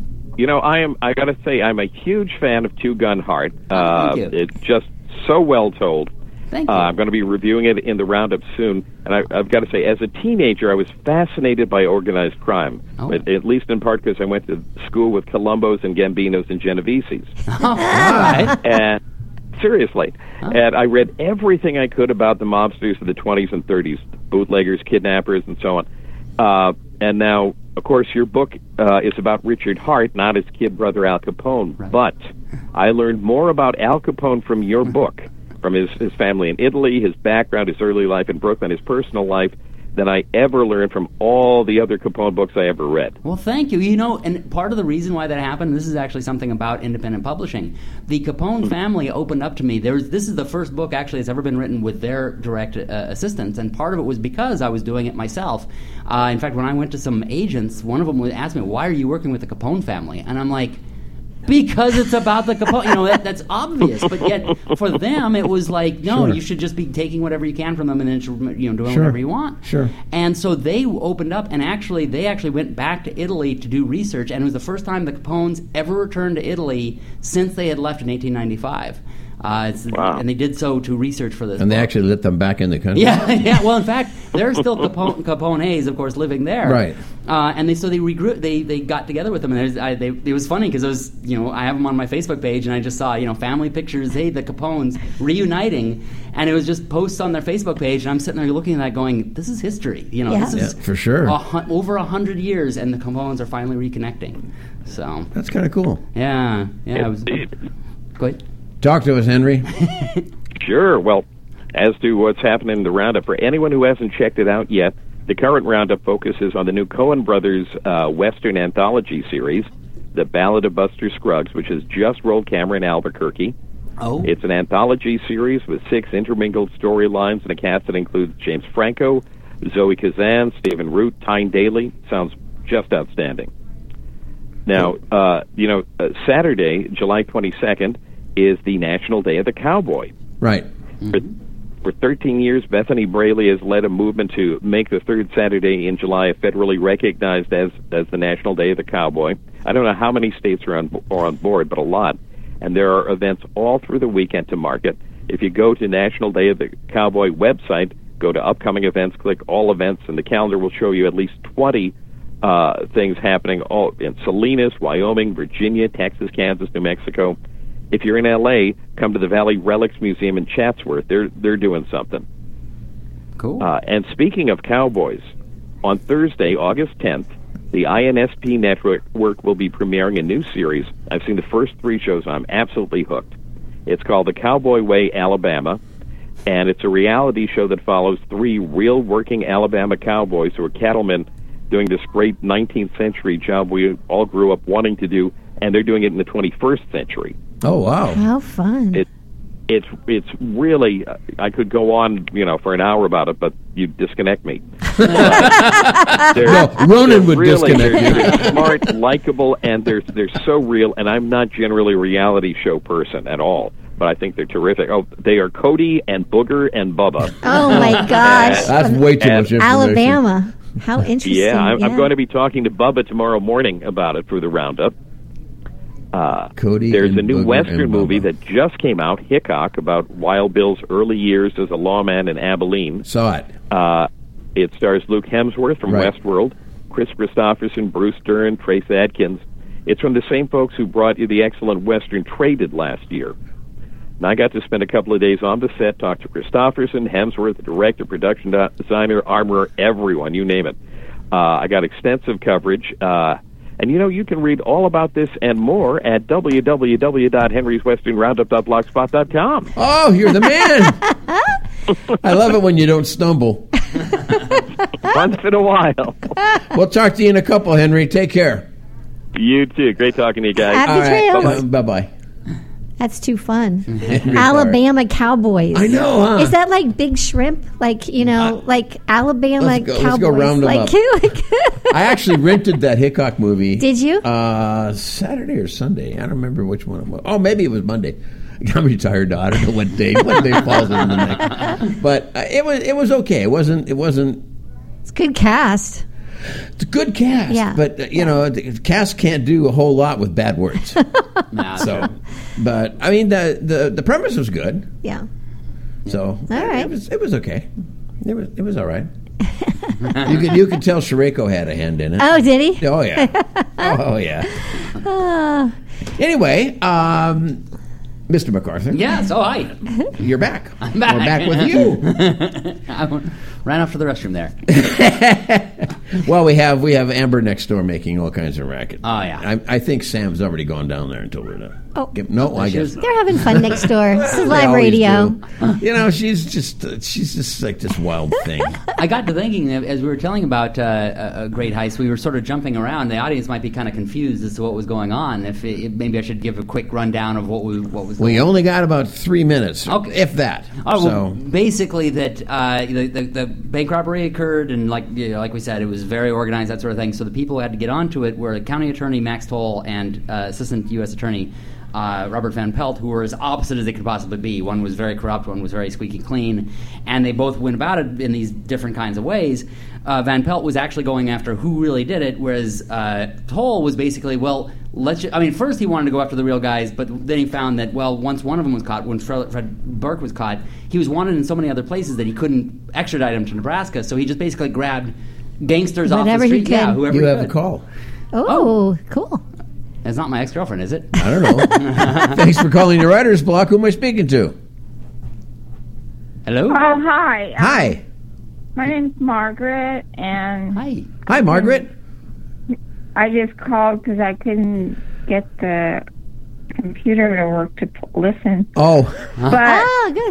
I got to say, I'm a huge fan of Two Gun Heart. Thank you. It's just so well told. Thank you. I'm going to be reviewing it in the roundup soon. And I've got to say, as a teenager, I was fascinated by organized crime, at least in part because I went to school with Colombos and Gambinos and Genoveses. All right. And seriously. And I read everything I could about the mobsters of the 20s and 30s, bootleggers, kidnappers, and so on. And now, of course, your book is about Richard Hart, not his kid brother Al Capone. Right. But I learned more about Al Capone from your book, from his family in Italy, his background, his early life in Brooklyn, his personal life, than I ever learned from all the other Capone books I ever read. Well, thank you. And part of the reason why that happened, this is actually something about independent publishing. The Capone family opened up to me. This is the first book, actually, that's ever been written with their direct assistance, and part of it was because I was doing it myself. In fact, when I went to some agents, one of them asked me, why are you working with the Capone family? And I'm like... Because it's about the Capone, that's obvious. But yet, for them, it was like, no, you should just be taking whatever you can from them and then doing whatever you want. Sure. And so they opened up, and they actually went back to Italy to do research, and it was the first time the Capones ever returned to Italy since they had left in 1895. Wow. And they did so to research for this. And book. they actually let them back in the country. Yeah. Well, in fact, there are still Capones, of course, living there. Right. And they regrouped. They got together with them, and it was funny because it was I have them on my Facebook page, and I just saw family pictures. Hey, the Capones reuniting, and it was just posts on their Facebook page, and I'm sitting there looking at that, going, "This is history." This is for sure. Over 100 years, and the Capones are finally reconnecting. So that's kind of cool. Yeah. It was. Go ahead. Talk to us, Henry. Sure. Well, as to what's happening in the Roundup, for anyone who hasn't checked it out yet, the current Roundup focuses on the new Coen Brothers Western anthology series, The Ballad of Buster Scruggs, which has just rolled camera in Albuquerque. Oh. It's an anthology series with 6 intermingled storylines and a cast that includes James Franco, Zoe Kazan, Stephen Root, Tyne Daly. Sounds just outstanding. Now, Saturday, July 22nd, is the National Day of the Cowboy. Right. For 13 years, Bethany Braley has led a movement to make the third Saturday in July federally recognized as the National Day of the Cowboy. I don't know how many states are on board, but a lot. And there are events all through the weekend to mark it. If you go to National Day of the Cowboy website, go to upcoming events, click all events, and the calendar will show you at least 20 things happening all in Salinas, Wyoming, Virginia, Texas, Kansas, New Mexico. If you're in L.A., come to the Valley Relics Museum in Chatsworth. They're doing something. Cool. And speaking of cowboys, on Thursday, August 10th, the INSP Network will be premiering a new series. I've seen the first 3 shows. I'm absolutely hooked. It's called The Cowboy Way, Alabama, and it's a reality show that follows 3 real working Alabama cowboys who are cattlemen doing this great 19th century job we all grew up wanting to do, and they're doing it in the 21st century. Oh, wow. How fun. It's really, I could go on, for an hour about it, but you'd disconnect me. Ronan would disconnect me. They're smart, likable, and they're so real, and I'm not generally a reality show person at all, but I think they're terrific. Oh, they are Cody and Booger and Bubba. Oh, my gosh. That's way too much information. Alabama. How interesting. Yeah, I'm going to be talking to Bubba tomorrow morning about it for the roundup. Cody, there's a new Booger Western movie that just came out, Hickok, about Wild Bill's early years as a lawman in Abilene. Saw it. It stars Luke Hemsworth from Westworld, Chris Christopherson, Bruce Dern, Trace Adkins. It's from the same folks who brought you the excellent Western Traded last year. And I got to spend a couple of days on the set, talk to Christopherson, Hemsworth, the director, production designer, armorer, everyone, you name it. I got extensive coverage. And, you can read all about this and more at www.henryswesternroundup.blogspot.com. Oh, you're the man. I love it when you don't stumble. Once in a while. We'll talk to you in a couple, Henry. Take care. You too. Great talking to you guys. Happy trails. Bye-bye. That's too fun. Alabama Cowboys. I know, huh? Is that like Big Shrimp? Like, like Alabama Cowboys? Let's go round them up. I actually rented that Hickok movie. Did you? Saturday or Sunday. I don't remember which one it was. Oh, maybe it was Monday. I'm retired now. I don't know what day falls in the next. But it was okay. It wasn't. It's a good cast. It's a good cast. Yeah. But the cast can't do a whole lot with bad words. But I mean the premise was good. Yeah. So all right. It was okay. It was all right. You could tell Shareko had a hand in it. Oh, did he? Oh yeah. Oh yeah. Anyway, Mr. MacArthur. Yeah, so hi. You're back. I'm back. We're back with you. I ran off to the restroom there. Well, we have Amber next door making all kinds of racket. Oh, yeah. I think Sam's already gone down there and told her to. Oh. No, I guess not. They're having fun next door. This is They live always radio. do. She's just like this wild thing. I got to thinking, as we were telling about a Great Heist, we were sort of jumping around. The audience might be kind of confused as to what was going on. Maybe I should give a quick rundown of what was going on. We only got about 3 minutes, if that. Well, basically that the bank robbery occurred, and like we said, it was very organized, that sort of thing. So the people who had to get onto it were County Attorney Max Toll and Assistant U.S. Attorney Robert Van Pelt, who were as opposite as they could possibly be. One was very corrupt, one was very squeaky clean, and they both went about it in these different kinds of ways. Van Pelt was actually going after who really did it, whereas Toll was basically, first he wanted to go after the real guys, but then he found that, once one of them was caught, when Fred Burke was caught, he was wanted in so many other places that he couldn't extradite him to Nebraska, so he just basically grabbed gangsters off the street. Yeah, whoever you he have could. a call. Oh, cool. It's not my ex-girlfriend, is it? I don't know. Thanks for calling the Writer's Block. Who am I speaking to? Hello? Oh, hi. Hi. My name's Margaret, and Hi, Margaret. I just called because I couldn't get the computer to work to listen. Oh. But, good.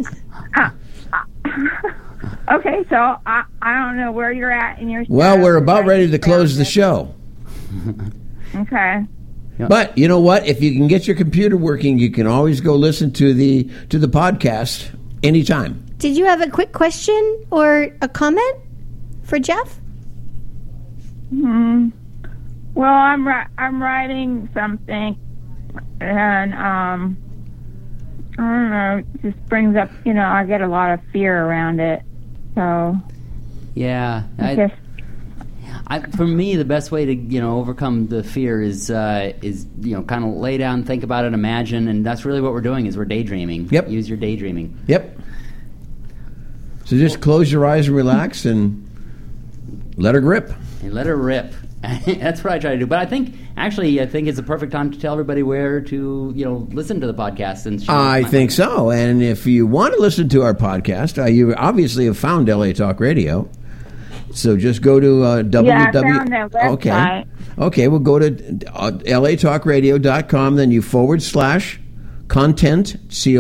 Okay, so I don't know where you're at in your show. Well, we're about ready to close the show. Okay. Yep. But you know what? If you can get your computer working, you can always go listen to the podcast anytime. Did you have a quick question or a comment for Jeff? Well, I'm writing something, and I don't know. It just brings up, I get a lot of fear around it. So Yeah. For me, the best way to overcome the fear is kind of lay down, think about it, imagine, and that's really what we're doing. Is we're daydreaming. Yep. Use your daydreaming. Yep. So just close your eyes and relax and let her grip. And let her rip. That's what I try to do. But I think it's a perfect time to tell everybody where to listen to the podcast. And I think so. And if you want to listen to our podcast, you obviously have found LA Talk Radio. So just go to www. Yeah, I found their website. Okay, we'll go to latalkradio.com. Then you /content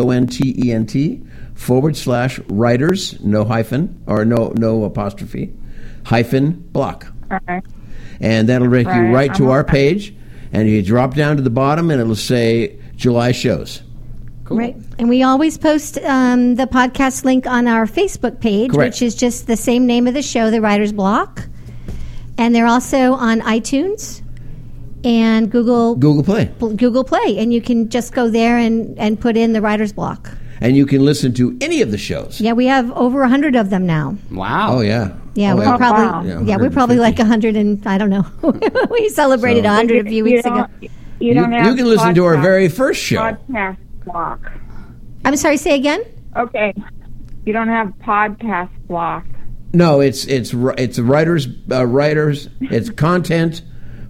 CONTENT /writers, no hyphen or no apostrophe -block. Okay. And that'll take you right to our page, and you drop down to the bottom, and it'll say July shows. Cool. Right. And we always post the podcast link on our Facebook page, Correct. which is just the same name of the show, The Writer's Block. And they're also on iTunes and Google Play. And you can just go there and put in The Writer's Block. And you can listen to any of the shows. Yeah, we have over 100 of them now. Wow. Oh, yeah. Yeah, Oh, we're probably yeah, we're probably like 100 and I don't know. We celebrated 100 a few weeks ago. You don't have you can listen to our very first show. Podcast block. I'm sorry, say again? Okay. You don't have podcast block. No, it's writers. It's content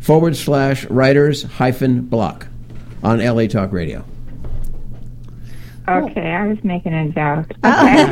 /writers-block on LA Talk Radio. Okay, I was making a joke. Okay.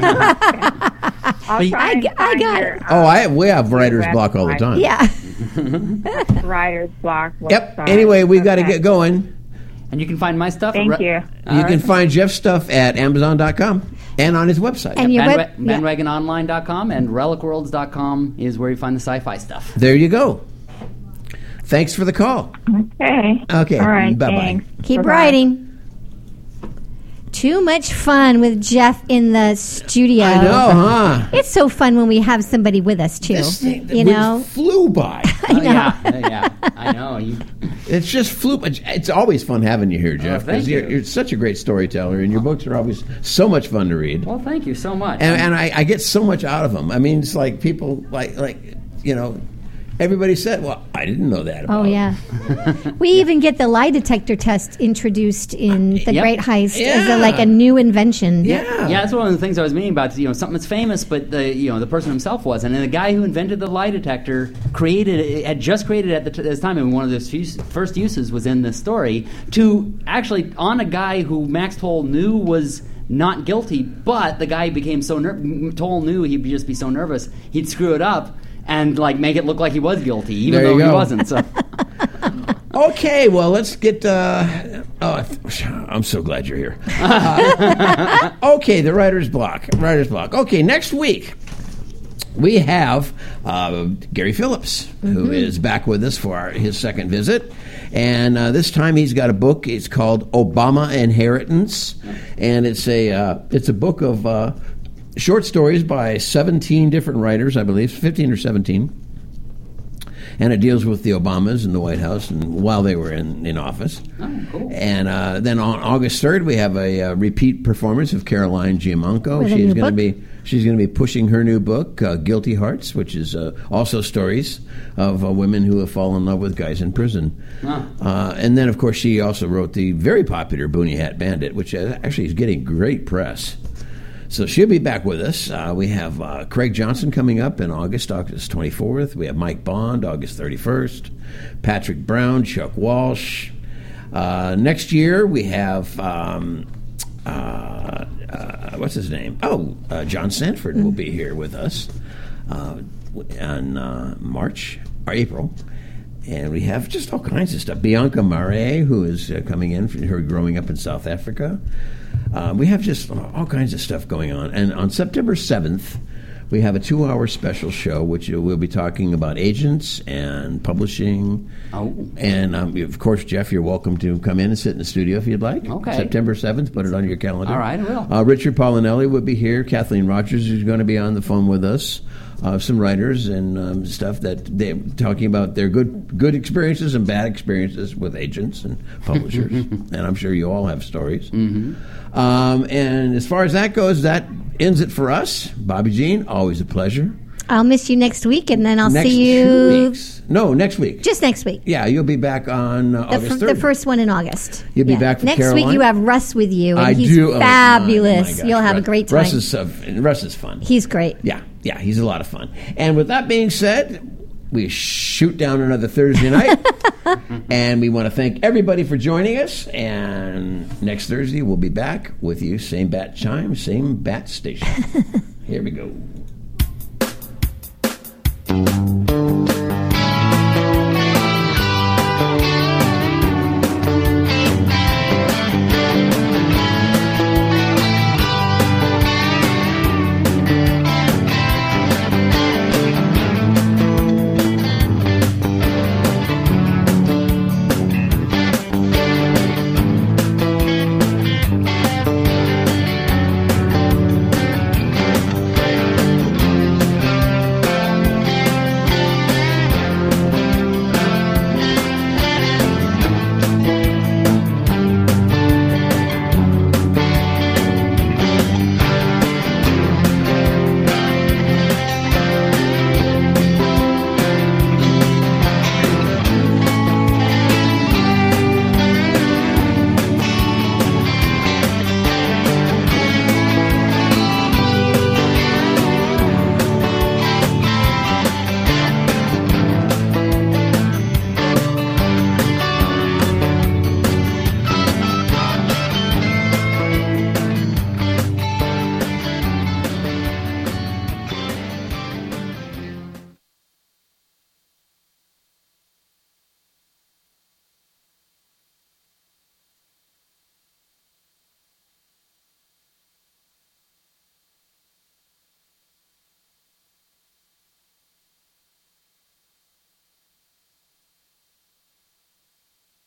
I got it. We have writer's block all the time. Yeah. Writer's block. Yep. Website. Anyway, we got to get going. And you can find my stuff. Thank you. You can find Jeff's stuff at Amazon.com and on his website. And your bandwagononline.com and relicworlds.com is where you find the sci-fi stuff. There you go. Thanks for the call. Okay. Okay. All right. Bye-bye. Thanks. Keep Bye-bye. writing. Too much fun with Jeff in the studio. I know, huh? It's so fun when we have somebody with us too. This thing you flew by. Yeah. I know. It's just flew. It's always fun having you here, Jeff, thank because you. you're such a great storyteller, and your books are always so much fun to read. Well, thank you so much. And I get so much out of them. I mean, it's like people everybody said, "Well, I didn't know that about." Oh yeah. We even get the lie detector test introduced in The Yep. Great Heist as Yeah. a new invention. Yeah. Yeah, that's one of the things I was meaning about. Something that's famous, but the person himself wasn't. And the guy who invented the lie detector had just created it at this time, and one of those first uses was in this story to actually on a guy who Max Toll knew was not guilty, but the guy became so Toll knew he'd just be so nervous he'd screw it up and make it look like he was guilty, even There though you he go. wasn't. So. Okay, well, let's get. I'm so glad you're here. Okay, the writer's block. Okay, next week we have Gary Phillips, who is back with us for his second visit. And this time he's got a book. It's called Obama Inheritance. And it's a book of short stories by 17 different writers, I believe, 15 or 17. And it deals with the Obamas in the White House and while they were in office. Oh, cool. And then on August 3rd, we have a repeat performance of Caroline Giammanco. With a She's new going to book? be pushing her new book, Guilty Hearts, which is also stories of women who have fallen in love with guys in prison. And then, of course, she also wrote the very popular Boonie Hat Bandit, which actually is getting great press. So she'll be back with us. We have Craig Johnson coming up in August 24th. We have Mike Bond, August 31st. Patrick Brown, Chuck Walsh. Next year, we have, what's his name? John Sanford will be here with us in March or April. And we have just all kinds of stuff. Bianca Marais, who is coming in from her growing up in South Africa. We have just all kinds of stuff going on. And on September 7th, we have a 2-hour special show, which we'll be talking about agents and publishing. Oh. And, of course, Jeff, you're welcome to come in and sit in the studio if you'd like. Okay. September 7th, put it on your calendar. All right, I will. Richard Paulinelli will be here. Kathleen Rogers is going to be on the phone with us. some writers and stuff that they're talking about their good experiences and bad experiences with agents and publishers. And I'm sure you all have stories. And as far as that goes, that ends it for us. Bobby Jean, always a pleasure. I'll miss you next week, and then I'll Next see you. 2 weeks. No, next week. Just next week. Yeah, you'll be back on August 3rd. The first one in August. You'll be back from next Caroline. week. You have Russ with you, and I he's do. fabulous. Oh, my gosh. You'll have a great time. Russ is fun. He's great. Yeah, he's a lot of fun. And with that being said, we shoot down another Thursday night. And we want to thank everybody for joining us. And next Thursday, we'll be back with you. Same bat chime, same bat station. Here we go.